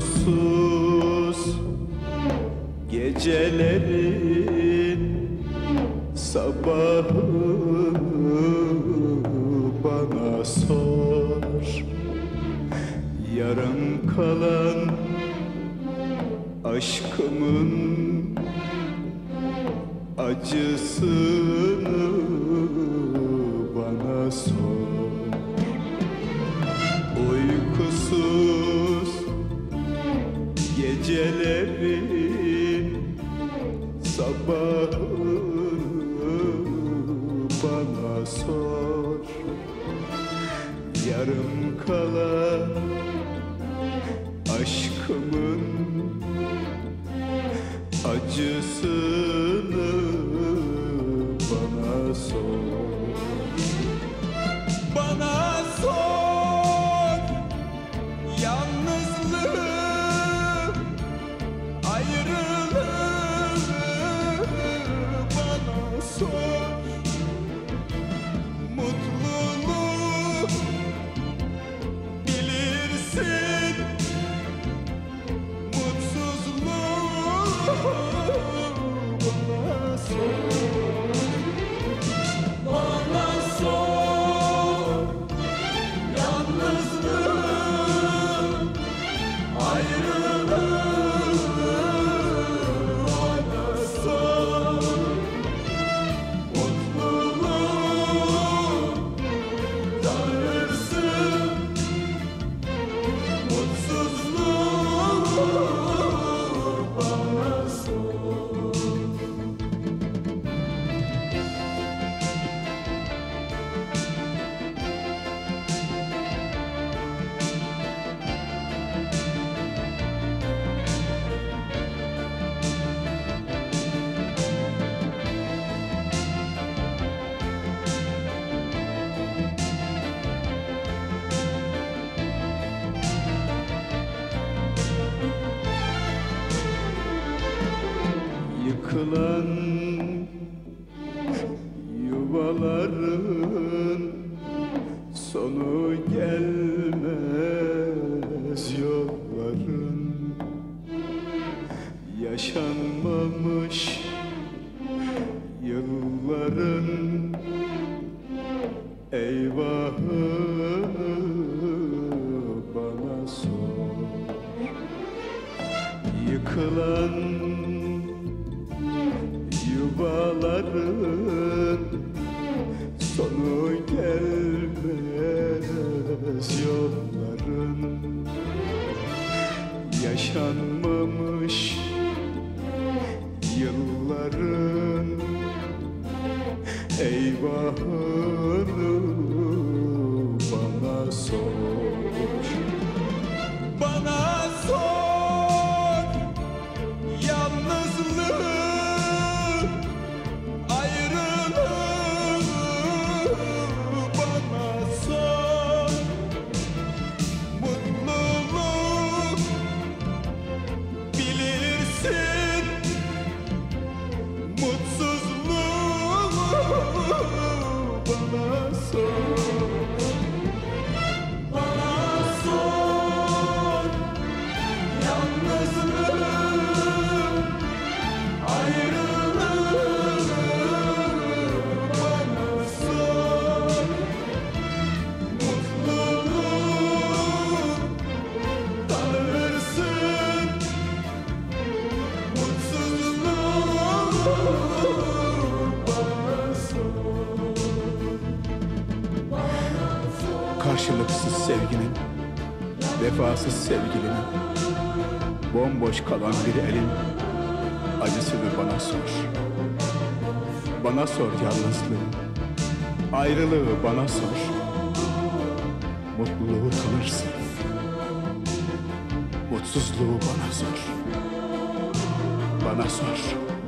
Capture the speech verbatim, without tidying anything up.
Uykusuz gecelerin sabahını bana sor. Yarım kalan aşkımın acısını bana sor. Uykusuz gecelerin sabahını bana sor. Yarım kalan aşkımın acısını bana sor. Bana sor yalnızlığı, ayrılığı bana sor. Mutluluğu bilirsin, mutsuzluğu bana sor. Bana sor yalnızlığı, ayrılığı bana sor. Mutluluğu tanırsın, mutsuzluğu bana sor. Yıkılan yuvaların sonu gelmez, yolların yaşanmamış yılların eyvahını bana sor. Yıkılan yuvaların sonu gelmez, yolların yaşanmamış yılların eyvahını bana sor. Bana sor yalnızlığı, ayrılığı bana sor. Mutluluğu bilirsin, mutsuzluğu bana sor. Bana sor yalnızlığı, ayrılığı bana sor. Mutluluğu tanırsın, mutsuzluğu bana sor. Karşılıksız sevginin, vefasız sevgilinin, bomboş kalan bir elin acısını bana sor. Bana sor yalnızlığı, ayrılığı bana sor. Mutluluğu tanırsın, mutsuzluğu bana sor. Bana sor.